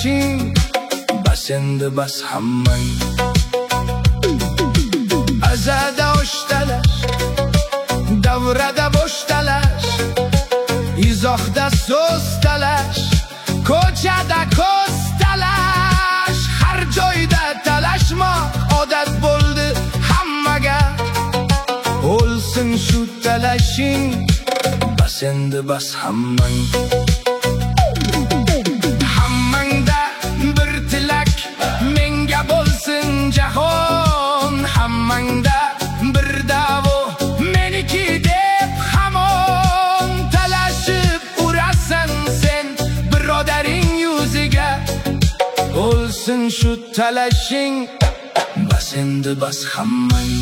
talashing, bas endi bas hammang. Azada o'sh talash, davrada bo'sh talash, izohda so'z talash, ko'chada ko'z talash. Har joyda talashmoq odat bo'ldi hammaga. O'lsin shu talashing, bas endi bas hammang. Hammangda bir tilak, menga bo'lsin jahon. Hammangda bir da'vo, meniki deb hamon. Talashib urasan sen birodaring yuziga. O'lsin shu talashing, bas endi bas hammang.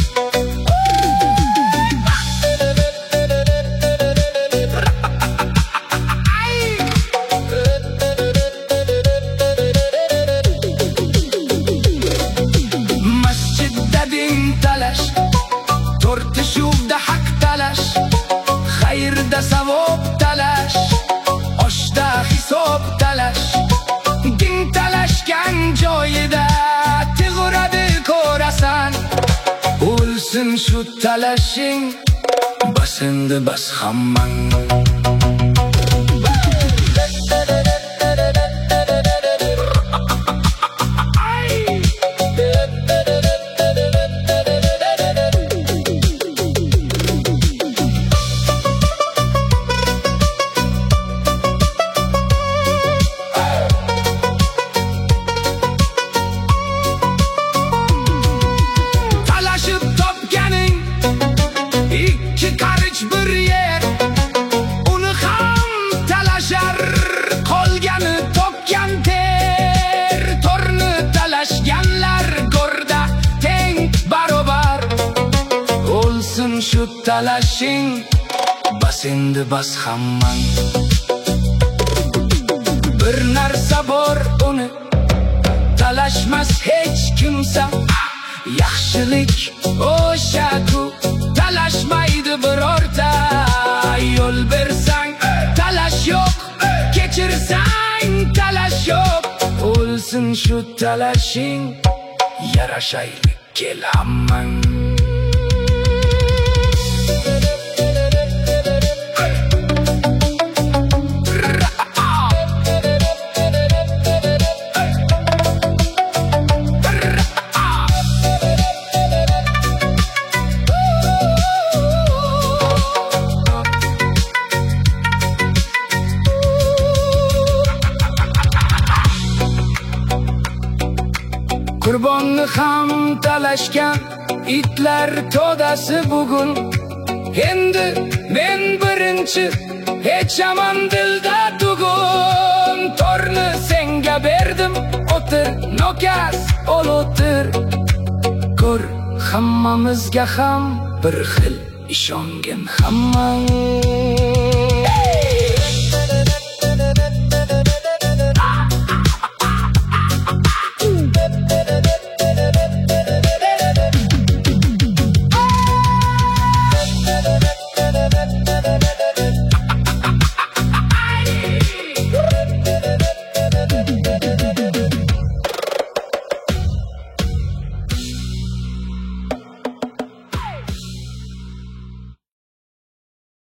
Tortishuvda haq talash, xayrda savob talash, oshda hisob talash. Din talashgan joyida tig'uradi ko'rasan. O'lsin shu talashing, bas endi bas hammang. İki qarich bir yer, uni ham talashar, qolgani topgan ter. Torni talashganlar go'rda teng barobar. O'lsin shu talashing, bas endi bas hammang. Bir narsa bor, uni talashmas hech kimsa. Yaxshilik o'sha-ku, talashmaydi birorta. Yo'l bersang talash yo'q, kechirsang talash yo'q. O'lsin shu talashing, yarashaylik kel hammang. Qurbonni ham talashgan itlar to'dasi bugun. Endi men birinchi, hech aman dilda tugun. Torni senga berdim, o'tir, nokas ol o'tir. Ko'r, hammamizga ham bir xil ishongin hammang.